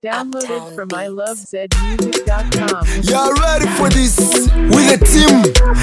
Downloaded from ilovezmusic.com. Y'all ready for this? With the team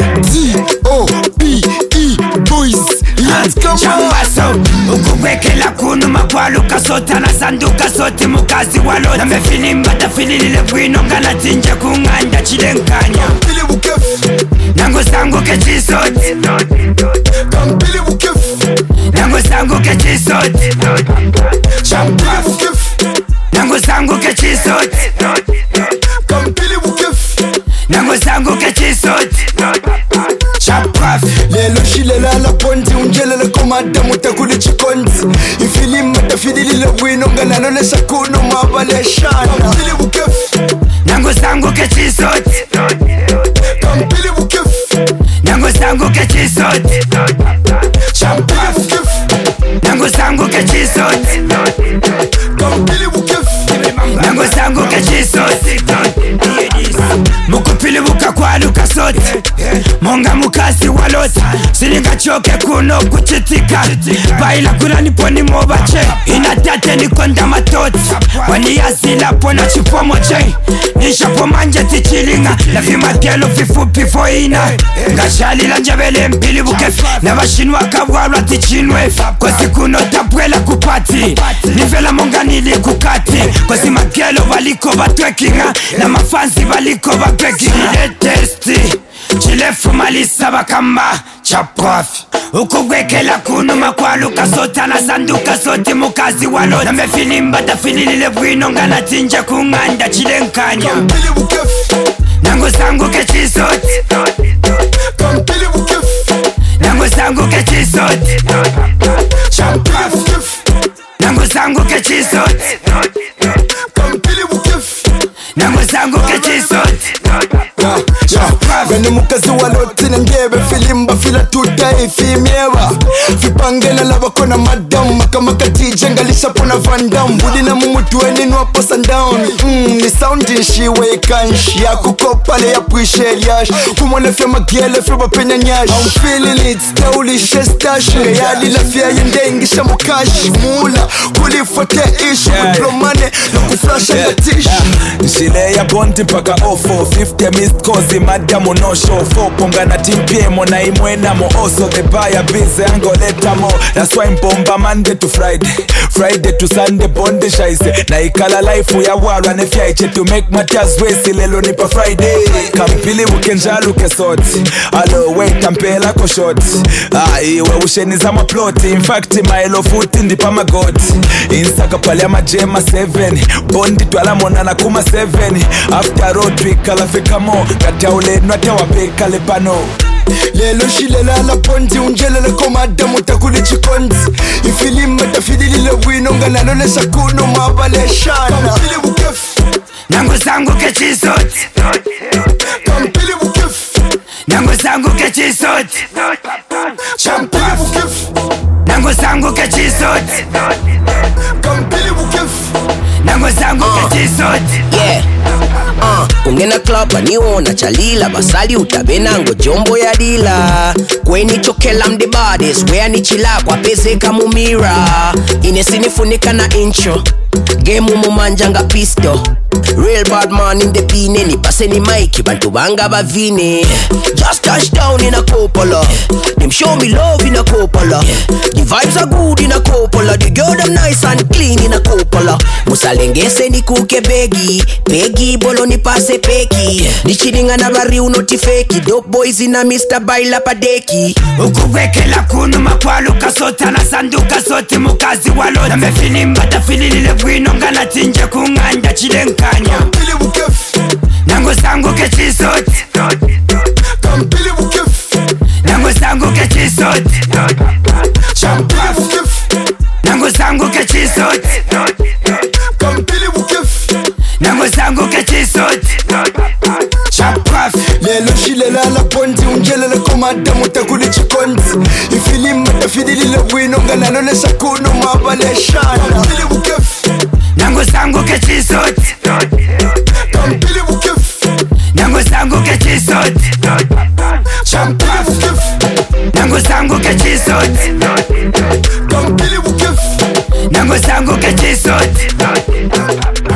D-O-P-E boys. Let's come on. Chambaso ukubekela kuno makwalo kasota na sanduka sote mukazi walo na mefilimba tafilile bwino ngana tinja kunganda chilenkanya Kampili bukefu nango sango kechisote Kampili bukefu nango sango kechisote Kampili bukefu nango sango kechisote Kampili bukefu nango sango kechisote Chapaf Lelo shilela la ponzi unjelele komada mutakuli chikonzi Ifilimba tafilile bwino ngana nole sakuno mabale shana Kampili bukefu nango sango kechisote Kampili bukefu nango sango kechisote Kampili bukefu nango sango kechisote Kampili bukefu nango sango kechisote mukupili bukakwaluka sote monga mukasi walota silinga choke kuno kuchitika baila kuna niponi mobache inatate nikonda matoti waniyazila pona chipomo che nishapo manje tichilinga lafimakelo fifupi foina ngashalila njabele mpili bukefu na bashinwa kabwalwa tichinwe kosi kuno tapwela kupati nivela monga nili kukati kosi makelo baliko batwekinga na mafansi baliko bapeki testi chilefu malisa bakamba chapafi ukugwekela kuno makwalo kasota na sanduka sote mukazi walo na mefilimba tafilile bwino ngana tinja kunganda chilenkanya Kampili bukefu nango sango kechisote Kampili bukefu nango sango kechisote Kampili bukefu nango sango kechisote Kampili bukefu nango sango kechisote Bene mukazi waloti na ngebe filimba fila tuta ifimyewa Vipangela lava kona madam Makamaka tije ngalisha pona vandam Budi na mumutueni nwapo sundown Ni soundi nshiwe ikanshi Ya kukopale ya pwishe eliash Kumone fe magiele fe bapenya nyash I'm feeling it, steuli shestash Ngayali la fia yende ingisha mukash Mula kulifote ishu Kutlomane na kuflasha ngatish Nshile ya bonti paka ofo 50 missed calls madamu no show 4 ponga na timpie mona imwena mo also the buyer busy angoleta mo that's why mbomba Monday to Friday Friday to Sunday bonde shaise na ikala life ya walwa ne fiaiche to make matters wesi lelo nipa Friday kampili bukenjalu kesoti alo wait ampela ko short iwe usheni za maplot in fact my love foot ndipa magoti insaka pale majema 7 bondi twala mona na kuma 7 after road week ala fika mo kataule nwata wapeka lepano Lelo shilela la ponzi unjelele komada mutakuli chikonzi Ifilimba tafilile bwino ngana nole sakuno mabale shana Kampili bukefu nango sango kechisote Kampili bukefu nango sango kechisote Kampili bukefu nango sango kechisote Kampili bukefu nango sango kechisote Yeah. Ungena club aniona chalila basali utabenango jombo ya dila kweni chokela mde baddest wea ni chila kwa peze kamumira inesinifunika na intro game mumanjanga pisto real bad man in the pine ni pase ni Mikey bantu banga bavine just touch down in a Coppola them show me love in a Coppola the vibes are good in a Coppola the girl them nice and clean in a Coppola musalengese ni kuke begi bolo ni pase peki nichiringa na bari unoti feki dope boys in a Mr. Baila Padeki ukugwekela kuno makwalo kasota na sanduka sote mukazi walo na mefilimba tafilile bwino ngana tinja kunganda chilenkanya Kampili bukefu nango sango kechisote Kampili bukefu nango sango kechisote Kampili bukefu nango sango kechisote Kampili bukefu nango sango kechisote Chapaf Lelo shilela la ponzi unjelele komada mutakuli chikonzi Ifilimba tafilile bwino ngana nole sakuno mabale shana Kampili bukefu nango sango kechisote Kampili bukefu nango sango kechisote Kampili bukefu nango sango kechisote Kampili bukefu nango sango kechisote